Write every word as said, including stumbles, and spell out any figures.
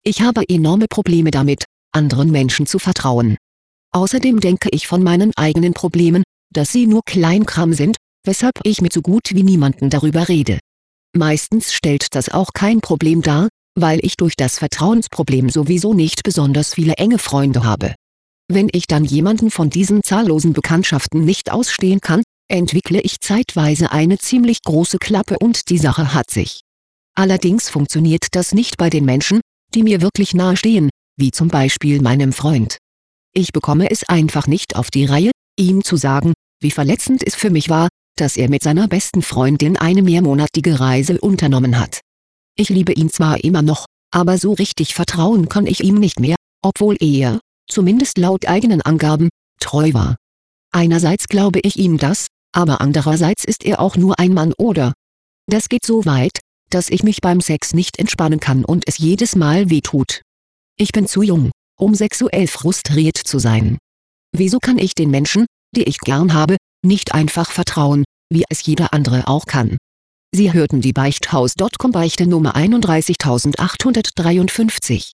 Ich habe enorme Probleme damit, anderen Menschen zu vertrauen. Außerdem denke ich von meinen eigenen Problemen, dass sie nur Kleinkram sind, weshalb ich mit so gut wie niemandem darüber rede. Meistens stellt das auch kein Problem dar, weil ich durch das Vertrauensproblem sowieso nicht besonders viele enge Freunde habe. Wenn ich dann jemanden von diesen zahllosen Bekanntschaften nicht ausstehen kann, entwickle ich zeitweise eine ziemlich große Klappe und die Sache hat sich. Allerdings funktioniert das nicht bei den Menschen, die mir wirklich nahestehen, wie zum Beispiel meinem Freund. Ich bekomme es einfach nicht auf die Reihe, ihm zu sagen, wie verletzend es für mich war, dass er mit seiner besten Freundin eine mehrmonatige Reise unternommen hat. Ich liebe ihn zwar immer noch, aber so richtig vertrauen kann ich ihm nicht mehr, obwohl er, zumindest laut eigenen Angaben, treu war. Einerseits glaube ich ihm das, aber andererseits ist er auch nur ein Mann oder? Das geht so weit, dass ich mich beim Sex nicht entspannen kann und es jedes Mal wehtut. Ich bin zu jung, um sexuell frustriert zu sein. Wieso kann ich den Menschen, die ich gern habe, nicht einfach vertrauen, wie es jeder andere auch kann? Sie hörten die Beichthaus Punkt com Beichte Nummer einunddreißigtausendachthundertdreiundfünfzig.